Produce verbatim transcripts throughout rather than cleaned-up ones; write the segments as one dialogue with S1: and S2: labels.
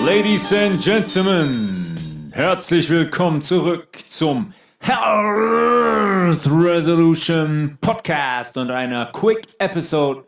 S1: Ladies and Gentlemen, herzlich willkommen zurück zum Health Resolution Podcast und einer Quick Episode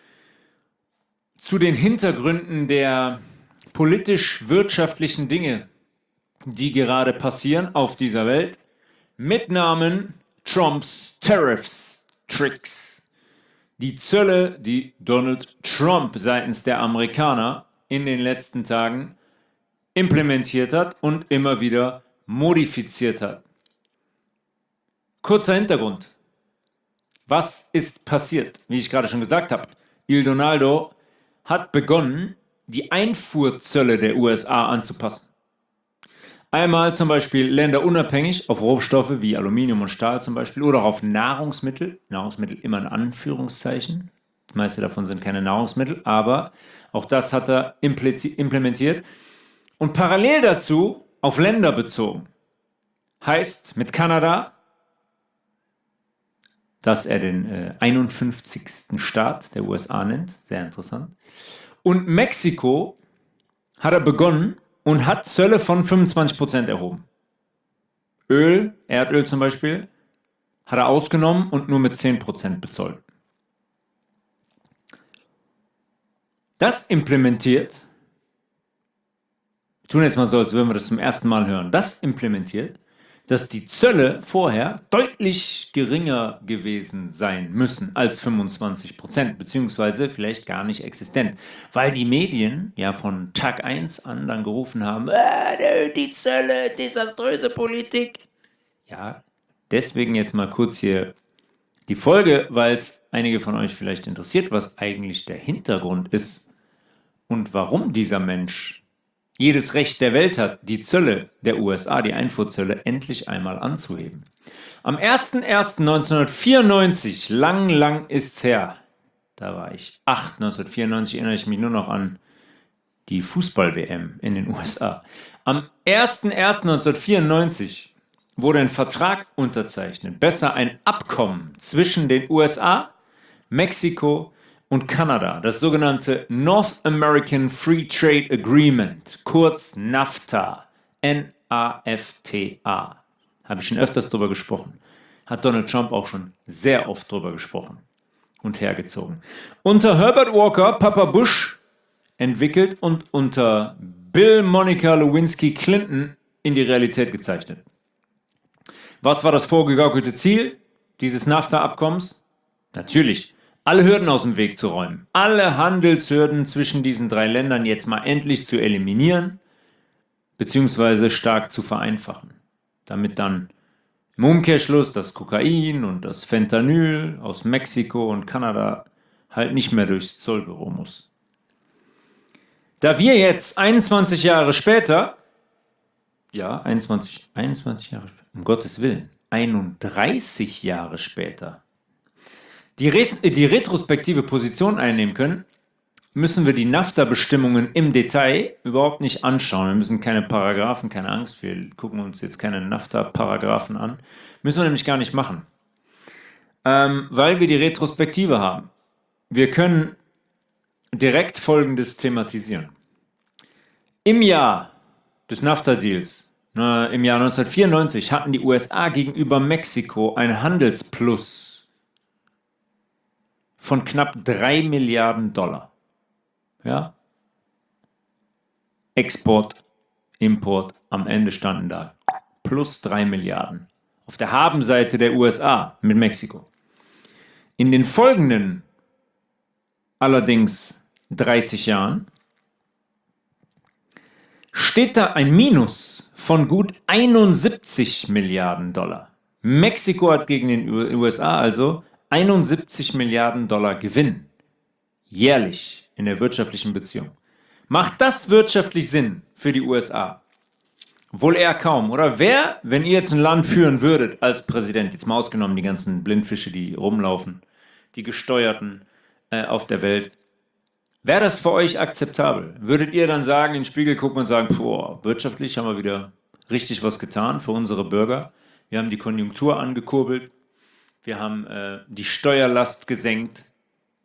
S1: zu den Hintergründen der politisch-wirtschaftlichen Dinge, die gerade passieren auf dieser Welt, mit Namen Trumps Tariffs Tricks. Die Zölle, die Donald Trump seitens der Amerikaner in den letzten Tagen implementiert hat und immer wieder modifiziert hat. Kurzer Hintergrund. Was ist passiert? Wie ich gerade schon gesagt habe, Il Donaldo hat begonnen, die Einfuhrzölle der U S A anzupassen. Einmal zum Beispiel länderunabhängig auf Rohstoffe wie Aluminium und Stahl zum Beispiel oder auf Nahrungsmittel. Nahrungsmittel immer in Anführungszeichen. Die meisten davon sind keine Nahrungsmittel, aber auch das hat er implementiert. Und parallel dazu auf Länder bezogen. Heißt mit Kanada, dass er den äh, einundfünfzigsten Staat der U S A nennt. Sehr interessant. Und Mexiko hat er begonnen und hat Zölle von fünfundzwanzig Prozent erhoben. Öl, Erdöl zum Beispiel, hat er ausgenommen und nur mit zehn Prozent bezollt. Das implementiert, wir tun jetzt mal so, als würden wir das zum ersten Mal hören, das implementiert, dass die Zölle vorher deutlich geringer gewesen sein müssen als fünfundzwanzig Prozent, beziehungsweise vielleicht gar nicht existent, weil die Medien ja von Tag eins an dann gerufen haben, äh, die Zölle, desaströse Politik. Ja, deswegen jetzt mal kurz hier die Folge, weil es einige von euch vielleicht interessiert, was eigentlich der Hintergrund ist und warum dieser Mensch jedes Recht der Welt hat, die Zölle der U S A, die Einfuhrzölle, endlich einmal anzuheben. Am ersten ersten neunzehnhundertvierundneunzig, lang, lang ist's her, da war ich acht, neunzehnhundertvierundneunzig erinnere ich mich nur noch an die Fußball-W M in den U S A. Am ersten ersten neunzehnhundertvierundneunzig wurde ein Vertrag unterzeichnet, besser ein Abkommen zwischen den U S A, Mexiko und Kanada, das sogenannte North American Free Trade Agreement, kurz NAFTA, N A F T A. Habe ich schon öfters drüber gesprochen. Hat Donald Trump auch schon sehr oft drüber gesprochen und hergezogen. Unter Herbert Walker, Papa Bush, entwickelt und unter Bill Monica Lewinsky Clinton in die Realität gezeichnet. Was war das vorgegaukelte Ziel dieses NAFTA-Abkommens? Natürlich, alle Hürden aus dem Weg zu räumen, alle Handelshürden zwischen diesen drei Ländern jetzt mal endlich zu eliminieren, beziehungsweise stark zu vereinfachen, damit dann im Umkehrschluss das Kokain und das Fentanyl aus Mexiko und Kanada halt nicht mehr durchs Zollbüro muss. Da wir jetzt einundzwanzig Jahre später, ja, einundzwanzig, einundzwanzig Jahre später, um Gottes Willen, einunddreißig Jahre später, Die, Res- die retrospektive Position einnehmen können, müssen wir die NAFTA-Bestimmungen im Detail überhaupt nicht anschauen. Wir müssen keine Paragraphen, keine Angst, wir gucken uns jetzt keine NAFTA-Paragraphen an. Müssen wir nämlich gar nicht machen, ähm, weil wir die Retrospektive haben. Wir können direkt Folgendes thematisieren. Im Jahr des NAFTA-Deals, äh, im Jahr neunzehnhundertvierundneunzig, hatten die U S A gegenüber Mexiko ein Handelsplus von knapp drei Milliarden Dollar. Ja? Export, Import, am Ende standen da plus drei Milliarden. Auf der Habenseite der U S A mit Mexiko. In den folgenden allerdings dreißig Jahren steht da ein Minus von gut einundsiebzig Milliarden Dollar. Mexiko hat gegen den U S A also einundsiebzig Milliarden Dollar Gewinn jährlich in der wirtschaftlichen Beziehung. Macht das wirtschaftlich Sinn für die U S A? Wohl eher kaum. Oder wer, wenn ihr jetzt ein Land führen würdet als Präsident, jetzt mal ausgenommen die ganzen Blindfische, die rumlaufen, die Gesteuerten äh, auf der Welt, wäre das für euch akzeptabel? Würdet ihr dann sagen, in den Spiegel gucken und sagen, boah, wirtschaftlich haben wir wieder richtig was getan für unsere Bürger. Wir haben die Konjunktur angekurbelt. Wir haben äh, die Steuerlast gesenkt.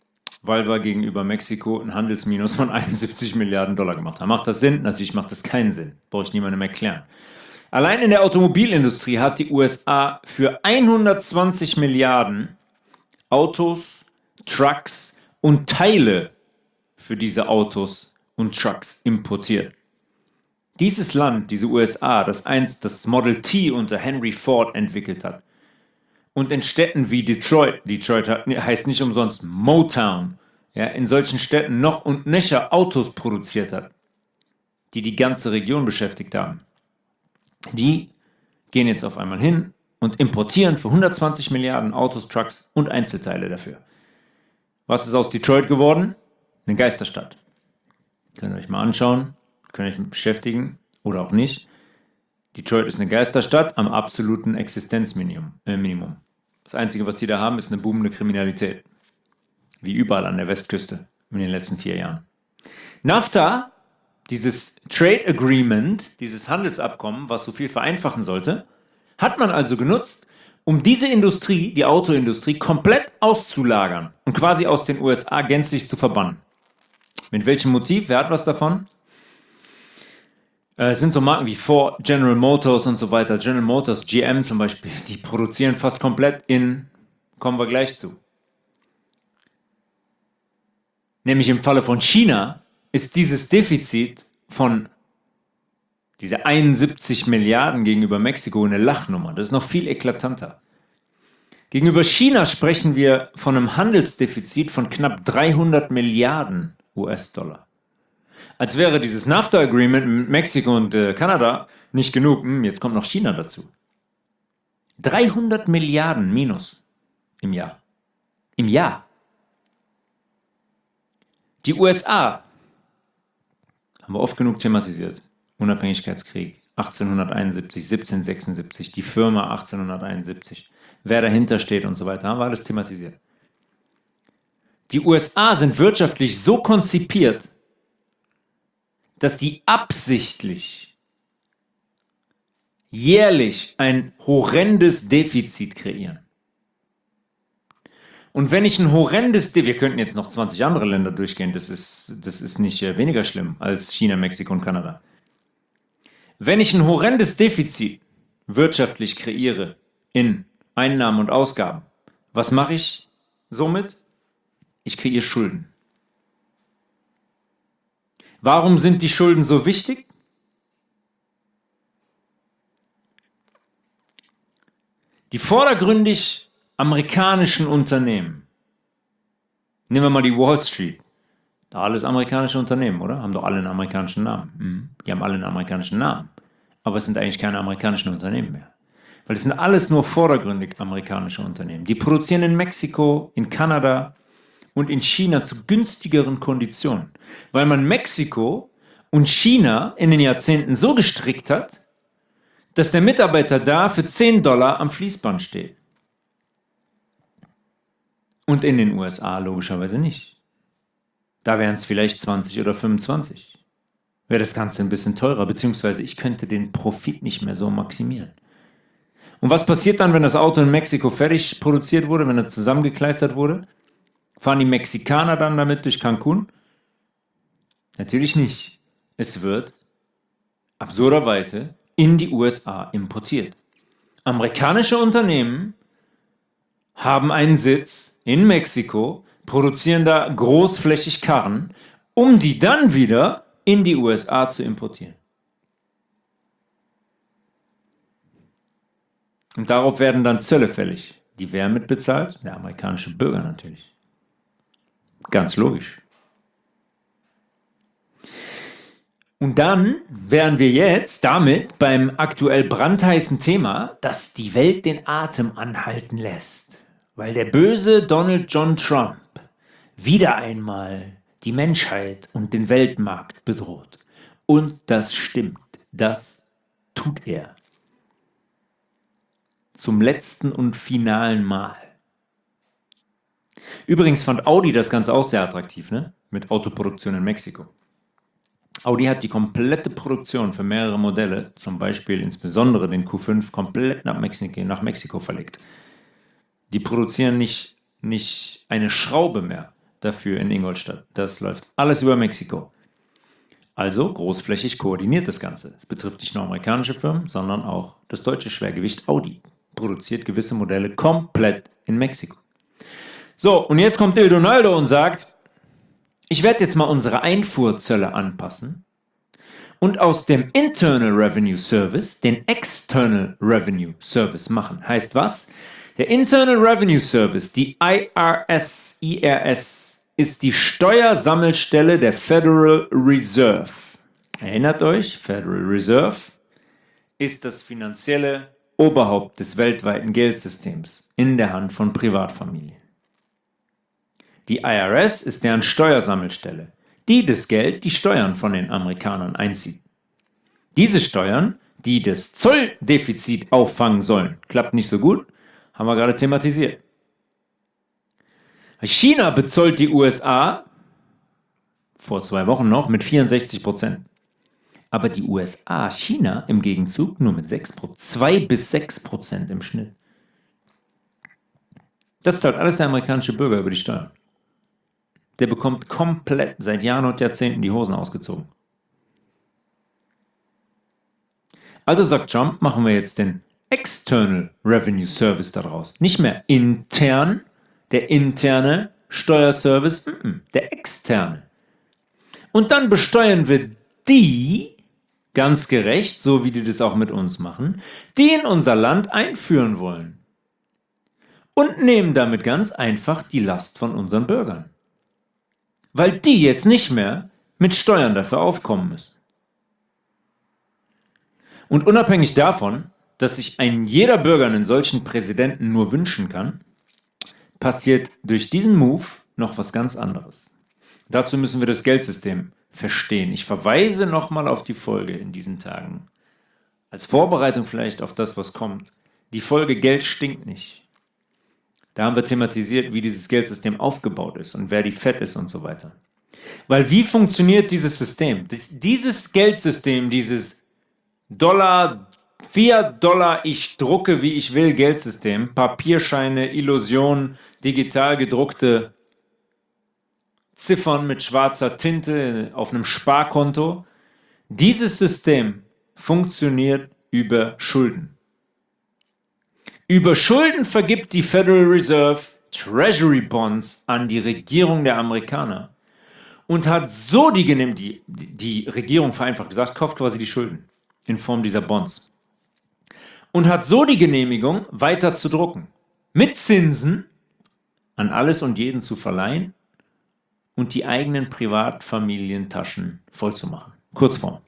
S1: weil wir gegenüber Mexiko ein Handelsminus von einundsiebzig Milliarden Dollar gemacht haben. Macht das Sinn? Natürlich macht das keinen Sinn. Brauche ich niemandem erklären. Allein in der Automobilindustrie hat die U S A für hundertzwanzig Milliarden Autos, Trucks und Teile für diese Autos und Trucks importiert. Dieses Land, diese U S A, das einst das Model T unter Henry Ford entwickelt hat und in Städten wie Detroit, Detroit heißt nicht umsonst Motown, ja, in solchen Städten noch und nöcher Autos produziert hat, die die ganze Region beschäftigt haben, die gehen jetzt auf einmal hin und importieren für hundertzwanzig Milliarden Autos, Trucks und Einzelteile dafür. Was ist aus Detroit geworden? Eine Geisterstadt. Könnt ihr euch mal anschauen, könnt ihr euch mit beschäftigen oder auch nicht. Detroit ist eine Geisterstadt am absoluten Existenzminimum. Äh, Minimum. Das Einzige, was die da haben, ist eine boomende Kriminalität. Wie überall an der Westküste in den letzten vier Jahren. NAFTA, dieses Trade Agreement, dieses Handelsabkommen, was so viel vereinfachen sollte, hat man also genutzt, um diese Industrie, die Autoindustrie, komplett auszulagern und quasi aus den U S A gänzlich zu verbannen. Mit welchem Motiv? Wer hat was davon? Es sind so Marken wie Ford, General Motors und so weiter. General Motors, G M zum Beispiel, die produzieren fast komplett in, kommen wir gleich zu. Nämlich im Falle von China ist dieses Defizit von diese einundsiebzig Milliarden gegenüber Mexiko eine Lachnummer. Das ist noch viel eklatanter. Gegenüber China sprechen wir von einem Handelsdefizit von knapp dreihundert Milliarden U S-Dollar. Als wäre dieses NAFTA-Agreement mit Mexiko und äh, Kanada nicht genug. Hm, jetzt kommt noch China dazu. dreihundert Milliarden minus im Jahr. Im Jahr. Die U S A haben wir oft genug thematisiert. Unabhängigkeitskrieg, achtzehnhunderteinundsiebzig, siebzehnhundertsechsundsiebzig, die Firma achtzehnhunderteinundsiebzig, wer dahinter steht und so weiter, haben wir alles thematisiert. Die U S A sind wirtschaftlich so konzipiert, dass die absichtlich jährlich ein horrendes Defizit kreieren. Und wenn ich ein horrendes Defizit, wir könnten jetzt noch zwanzig andere Länder durchgehen, das ist, das ist nicht weniger schlimm als China, Mexiko und Kanada. Wenn ich ein horrendes Defizit wirtschaftlich kreiere in Einnahmen und Ausgaben, was mache ich somit? Ich kreiere Schulden. Warum sind die Schulden so wichtig? Die vordergründig amerikanischen Unternehmen, nehmen wir mal die Wall Street, da alles amerikanische Unternehmen, oder? Haben doch alle einen amerikanischen Namen. Mhm. Die haben alle einen amerikanischen Namen, aber es sind eigentlich keine amerikanischen Unternehmen mehr. Weil es sind alles nur vordergründig amerikanische Unternehmen. Die produzieren in Mexiko, in Kanada und in China zu günstigeren Konditionen, weil man Mexiko und China in den Jahrzehnten so gestrickt hat, dass der Mitarbeiter da für zehn Dollar am Fließband steht. Und in den U S A logischerweise nicht. Da wären es vielleicht zwanzig oder fünfundzwanzig. Wäre das Ganze ein bisschen teurer, beziehungsweise ich könnte den Profit nicht mehr so maximieren. Und was passiert dann, wenn das Auto in Mexiko fertig produziert wurde, wenn er zusammengekleistert wurde? Fahren die Mexikaner dann damit durch Cancun? Natürlich nicht. Es wird absurderweise in die U S A importiert. Amerikanische Unternehmen haben einen Sitz in Mexiko, produzieren da großflächig Karren, um die dann wieder in die U S A zu importieren. Und darauf werden dann Zölle fällig. Die wer mitbezahlt? Der amerikanische Bürger natürlich. Ganz logisch. Und dann wären wir jetzt damit beim aktuell brandheißen Thema, das die Welt den Atem anhalten lässt. Weil der böse Donald John Trump wieder einmal die Menschheit und den Weltmarkt bedroht. Und das stimmt. Das tut er. Zum letzten und finalen Mal. Übrigens fand Audi das Ganze auch sehr attraktiv, ne? Mit Autoproduktion in Mexiko. Audi hat die komplette Produktion für mehrere Modelle, zum Beispiel insbesondere den Q fünf, komplett nach Mexiko, nach Mexiko verlegt. Die produzieren nicht, nicht eine Schraube mehr dafür in Ingolstadt. Das läuft alles über Mexiko. Also großflächig koordiniert das Ganze. Es betrifft nicht nur amerikanische Firmen, sondern auch das deutsche Schwergewicht Audi. Produziert gewisse Modelle komplett in Mexiko. So, und jetzt kommt Il Donaldo und sagt, ich werde jetzt mal unsere Einfuhrzölle anpassen und aus dem Internal Revenue Service den External Revenue Service machen. Heißt was? Der Internal Revenue Service, die I R S, I R S, ist die Steuersammelstelle der Federal Reserve. Erinnert euch, Federal Reserve ist das finanzielle Oberhaupt des weltweiten Geldsystems in der Hand von Privatfamilien. Die I R S ist deren Steuersammelstelle, die das Geld, die Steuern von den Amerikanern einzieht. Diese Steuern, die das Zolldefizit auffangen sollen, klappt nicht so gut, haben wir gerade thematisiert. China bezollt die U S A vor zwei Wochen noch mit vierundsechzig Prozent. Aber die U S A China im Gegenzug nur mit sechs Prozent, zwei bis sechs Prozent im Schnitt. Das zahlt alles der amerikanische Bürger über die Steuern. Der bekommt komplett seit Jahren und Jahrzehnten die Hosen ausgezogen. Also sagt Trump, machen wir jetzt den External Revenue Service daraus. Nicht mehr intern, der interne Steuerservice, der externe. Und dann besteuern wir die, ganz gerecht, so wie die das auch mit uns machen, die in unser Land einführen wollen. Und nehmen damit ganz einfach die Last von unseren Bürgern. Weil die jetzt nicht mehr mit Steuern dafür aufkommen müssen. Und unabhängig davon, dass sich ein jeder Bürger einen solchen Präsidenten nur wünschen kann, passiert durch diesen Move noch was ganz anderes. Dazu müssen wir das Geldsystem verstehen. Ich verweise nochmal auf die Folge in diesen Tagen. Als Vorbereitung vielleicht auf das, was kommt. Die Folge Geld stinkt nicht. Da haben wir thematisiert, wie dieses Geldsystem aufgebaut ist und wer die Fed ist und so weiter. Weil wie funktioniert dieses System? Das, dieses Geldsystem, dieses Dollar, Fiat Dollar, ich drucke wie ich will Geldsystem, Papierscheine, Illusion, digital gedruckte Ziffern mit schwarzer Tinte auf einem Sparkonto. Dieses System funktioniert über Schulden. Über Schulden vergibt die Federal Reserve Treasury Bonds an die Regierung der Amerikaner und hat so die Genehmigung, die, die Regierung vereinfacht gesagt, kauft quasi die Schulden in Form dieser Bonds und hat so die Genehmigung, weiter zu drucken, mit Zinsen an alles und jeden zu verleihen und die eigenen Privatfamilientaschen vollzumachen. Kurzform.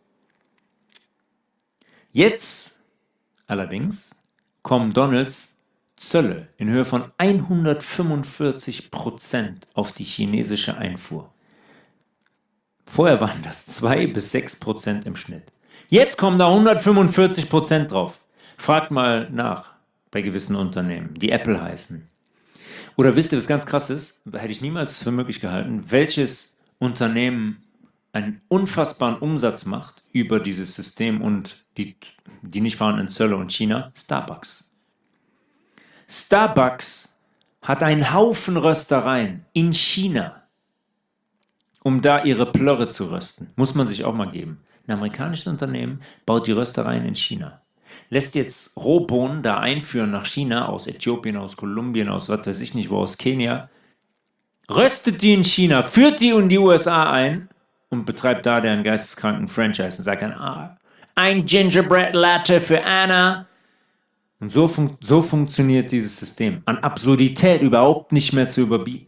S1: Jetzt allerdings kommen Donalds Zölle in Höhe von hundertfünfundvierzig Prozent auf die chinesische Einfuhr. Vorher waren das zwei bis sechs Prozent im Schnitt. Jetzt kommen da hundertfünfundvierzig Prozent drauf. Fragt mal nach bei gewissen Unternehmen, die Apple heißen. Oder wisst ihr, was ganz krass ist? Hätte ich niemals für möglich gehalten, welches Unternehmen einen unfassbaren Umsatz macht über dieses System und die, die nicht vorhandenen Zölle und China? Starbucks. Starbucks hat einen Haufen Röstereien in China, um da ihre Plörre zu rösten. Muss man sich auch mal geben. Ein amerikanisches Unternehmen baut die Röstereien in China. Lässt jetzt Rohbohnen da einführen nach China, aus Äthiopien, aus Kolumbien, aus was weiß ich nicht wo, aus Kenia. Röstet die in China, führt die in die U S A ein und betreibt da deren geisteskranken Franchise und sagt dann, ah, ein Gingerbread Latte für Anna. Und so, fun- so funktioniert dieses System. An Absurdität überhaupt nicht mehr zu überbieten.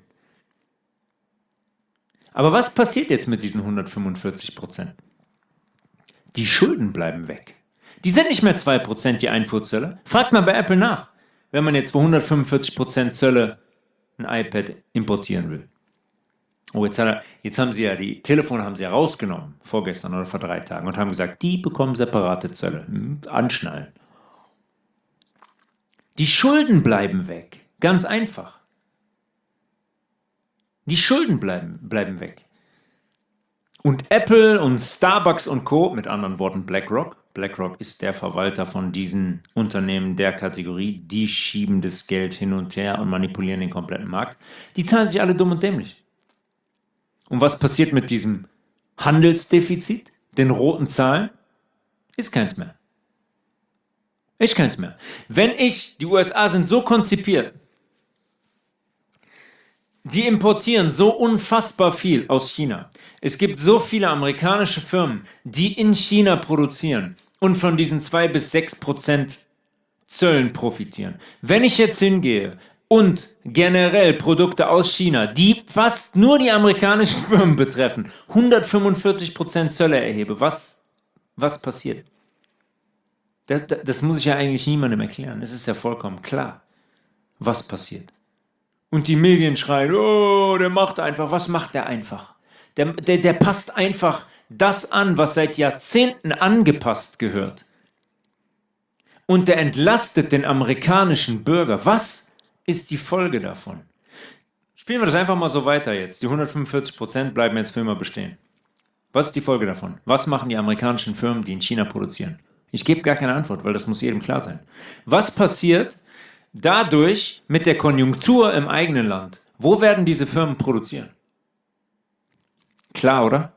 S1: Aber was passiert jetzt mit diesen hundertfünfundvierzig Prozent? Die Schulden bleiben weg. Die sind nicht mehr zwei Prozent die Einfuhrzölle. Fragt mal bei Apple nach, wenn man jetzt für hundertfünfundvierzig Prozent Zölle ein iPad importieren will. Oh, jetzt, hat er, jetzt haben sie ja, die Telefone haben sie ja rausgenommen, vorgestern oder vor drei Tagen, und haben gesagt, die bekommen separate Zölle. Hm, anschnallen. Die Schulden bleiben weg. Ganz einfach. Die Schulden bleiben, bleiben weg. Und Apple und Starbucks und Co., mit anderen Worten BlackRock, BlackRock ist der Verwalter von diesen Unternehmen der Kategorie, die schieben das Geld hin und her und manipulieren den kompletten Markt, die zahlen sich alle dumm und dämlich. Und was passiert mit diesem Handelsdefizit, den roten Zahlen? Ist keins mehr. Ist keins mehr. Wenn ich, die U S A sind so konzipiert, die importieren so unfassbar viel aus China. Es gibt so viele amerikanische Firmen, die in China produzieren und von diesen zwei bis sechs Prozent Zöllen profitieren. Wenn ich jetzt hingehe und generell Produkte aus China, die fast nur die amerikanischen Firmen betreffen, hundertfünfundvierzig Prozent Zölle erhebe, was, was passiert? Das, das muss ich ja eigentlich niemandem erklären. Es ist ja vollkommen klar, was passiert. Und die Medien schreien, oh, der macht einfach. Was macht der einfach? Der, der, der passt einfach das an, was seit Jahrzehnten angepasst gehört. Und der entlastet den amerikanischen Bürger. Was ist die Folge davon? Spielen wir das einfach mal so weiter jetzt. Die hundertfünfundvierzig Prozent bleiben jetzt für immer bestehen. Was ist die Folge davon? Was machen die amerikanischen Firmen, die in China produzieren? Ich gebe gar keine Antwort, weil das muss jedem klar sein. Was passiert dadurch mit der Konjunktur im eigenen Land? Wo werden diese Firmen produzieren? Klar, oder?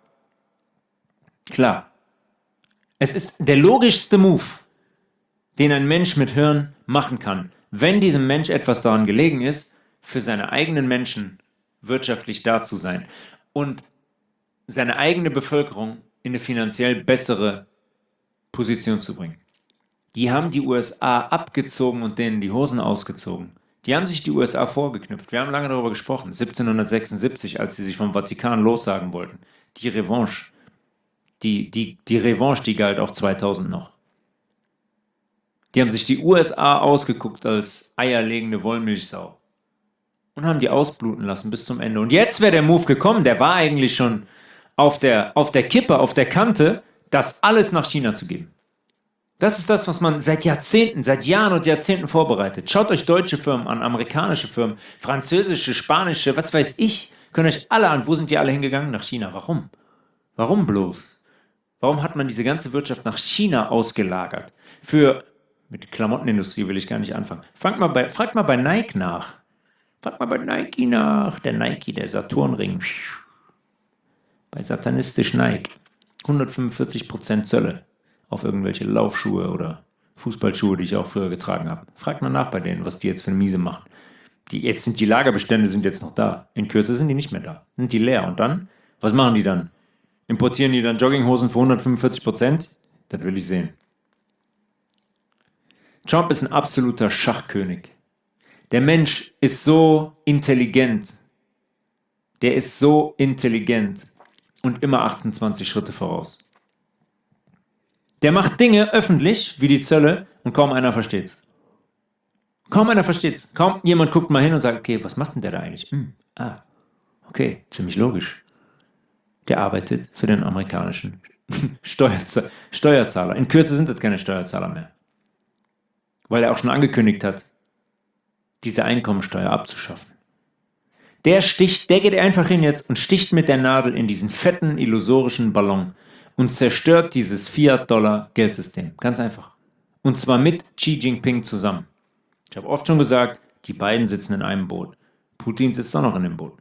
S1: Klar. Es ist der logischste Move, den ein Mensch mit Hirn machen kann, wenn diesem Mensch etwas daran gelegen ist, für seine eigenen Menschen wirtschaftlich da zu sein und seine eigene Bevölkerung in eine finanziell bessere Position zu bringen. Die haben die U S A abgezogen und denen die Hosen ausgezogen. Die haben sich die U S A vorgeknüpft. Wir haben lange darüber gesprochen. siebzehnhundertsechsundsiebzig, als sie sich vom Vatikan lossagen wollten. Die Revanche. Die, die, die Revanche, die galt auch zweitausend noch. Die haben sich die U S A ausgeguckt als eierlegende Wollmilchsau. Und haben die ausbluten lassen bis zum Ende. Und jetzt wäre der Move gekommen, der war eigentlich schon auf der, auf der Kippe, auf der Kante, das alles nach China zu geben. Das ist das, was man seit Jahrzehnten, seit Jahren und Jahrzehnten vorbereitet. Schaut euch deutsche Firmen an, amerikanische Firmen, französische, spanische, was weiß ich. Könnt euch alle an. Wo sind die alle hingegangen? Nach China. Warum? Warum bloß? Warum hat man diese ganze Wirtschaft nach China ausgelagert? Für, mit der Klamottenindustrie will ich gar nicht anfangen. Fragt mal bei, fragt mal bei Nike nach. Fragt mal bei Nike nach. Der Nike, der Saturnring. Bei satanistisch Nike. hundertfünfundvierzig Prozent Zölle auf irgendwelche Laufschuhe oder Fußballschuhe, die ich auch früher getragen habe. Fragt mal nach bei denen, was die jetzt für eine Miese machen. Die, jetzt sind die Lagerbestände sind jetzt noch da. In Kürze sind die nicht mehr da. Sind die leer. Und dann? Was machen die dann? Importieren die dann Jogginghosen für hundertfünfundvierzig Prozent? Das will ich sehen. Trump ist ein absoluter Schachkönig. Der Mensch ist so intelligent. Der ist so intelligent und immer achtundzwanzig Schritte voraus. Der macht Dinge öffentlich, wie die Zölle, und kaum einer versteht's. Kaum einer versteht's. Kaum jemand guckt mal hin und sagt, okay, was macht denn der da eigentlich? Hm, ah, okay, ziemlich logisch. Der arbeitet für den amerikanischen Steuerz- Steuerzahler. In Kürze sind das keine Steuerzahler mehr. Weil er auch schon angekündigt hat, diese Einkommensteuer abzuschaffen. Der sticht, der geht einfach hin jetzt und sticht mit der Nadel in diesen fetten, illusorischen Ballon und zerstört dieses Fiat-Dollar-Geldsystem. Ganz einfach. Und zwar mit Xi Jinping zusammen. Ich habe oft schon gesagt, die beiden sitzen in einem Boot. Putin sitzt auch noch in dem Boot.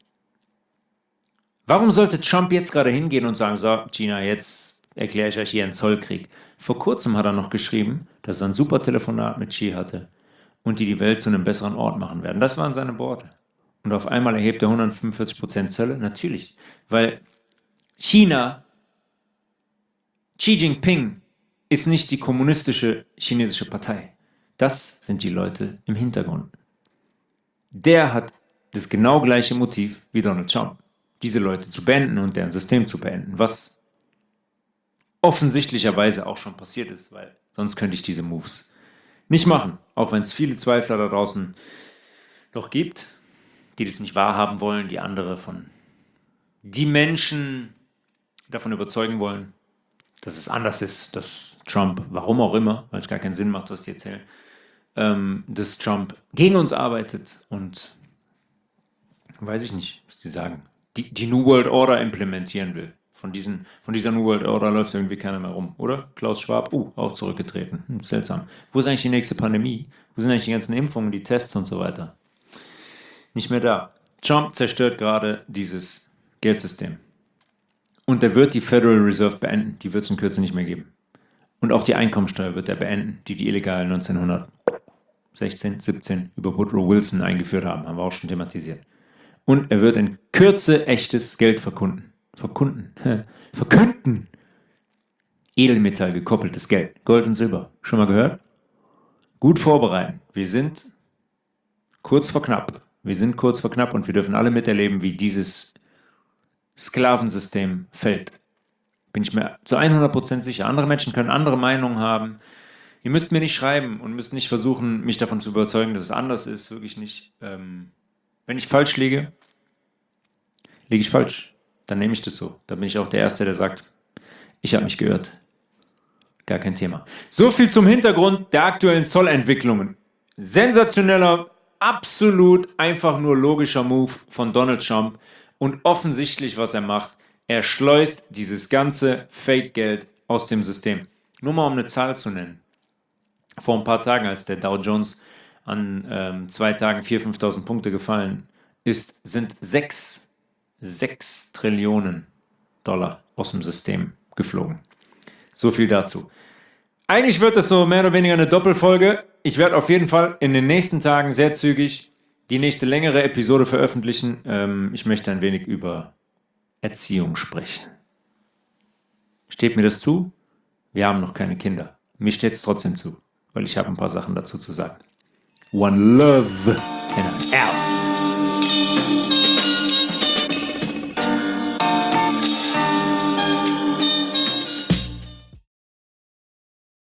S1: Warum sollte Trump jetzt gerade hingehen und sagen, so, China, jetzt erkläre ich euch hier einen Zollkrieg? Vor kurzem hat er noch geschrieben, dass er ein super Telefonat mit Xi hatte und die die Welt zu einem besseren Ort machen werden. Das waren seine Worte. Und auf einmal erhebt er hundertfünfundvierzig Prozent Zölle? Natürlich, weil China, Xi Jinping ist nicht die kommunistische chinesische Partei. Das sind die Leute im Hintergrund. Der hat das genau gleiche Motiv wie Donald Trump. Diese Leute zu beenden und deren System zu beenden, was offensichtlicherweise auch schon passiert ist, weil sonst könnte ich diese Moves nicht machen, auch wenn es viele Zweifler da draußen noch gibt, die das nicht wahrhaben wollen, die andere von die Menschen davon überzeugen wollen, dass es anders ist, dass Trump, warum auch immer, weil es gar keinen Sinn macht, was die erzählen, ähm, dass Trump gegen uns arbeitet und weiß ich nicht, was die sagen, die, die New World Order implementieren will. Von, diesen, von dieser New World Order läuft irgendwie keiner mehr rum, oder? Klaus Schwab, uh, auch zurückgetreten. Hm, seltsam. Wo ist eigentlich die nächste Pandemie? Wo sind eigentlich die ganzen Impfungen, die Tests und so weiter? Nicht mehr da. Trump zerstört gerade dieses Geldsystem. Und er wird die Federal Reserve beenden. Die wird es in Kürze nicht mehr geben. Und auch die Einkommensteuer wird er beenden, die die illegal neunzehnhundertsechzehn, siebzehn über Woodrow Wilson eingeführt haben. Haben wir auch schon thematisiert. Und er wird in Kürze echtes Geld verkunden. Verkunden. Verkünden. Edelmetall gekoppeltes Geld. Gold und Silber. Schon mal gehört? Gut vorbereiten. Wir sind kurz vor knapp. Wir sind kurz vor knapp und wir dürfen alle miterleben, wie dieses Sklavensystem fällt. Bin ich mir zu hundert Prozent sicher. Andere Menschen können andere Meinungen haben. Ihr müsst mir nicht schreiben und müsst nicht versuchen, mich davon zu überzeugen, dass es anders ist. Wirklich nicht. Ähm, wenn ich falsch liege, liege ich falsch. Dann nehme ich das so. Dann bin ich auch der Erste, der sagt, ich habe mich geirrt. Gar kein Thema. So viel zum Hintergrund der aktuellen Zollentwicklungen. Sensationeller, absolut einfach nur logischer Move von Donald Trump und offensichtlich, was er macht. Er schleust dieses ganze Fake-Geld aus dem System. Nur mal um eine Zahl zu nennen. Vor ein paar Tagen, als der Dow Jones an ähm, zwei Tagen viertausend, fünftausend Punkte gefallen ist, sind sechs Trillionen Dollar aus dem System geflogen. So viel dazu. Eigentlich wird das so mehr oder weniger eine Doppelfolge. Ich werde auf jeden Fall in den nächsten Tagen sehr zügig die nächste längere Episode veröffentlichen. Ähm, ich möchte ein wenig über Erziehung sprechen. Steht mir das zu? Wir haben noch keine Kinder. Mir steht es trotzdem zu, weil ich habe ein paar Sachen dazu zu sagen. One love and I'm out.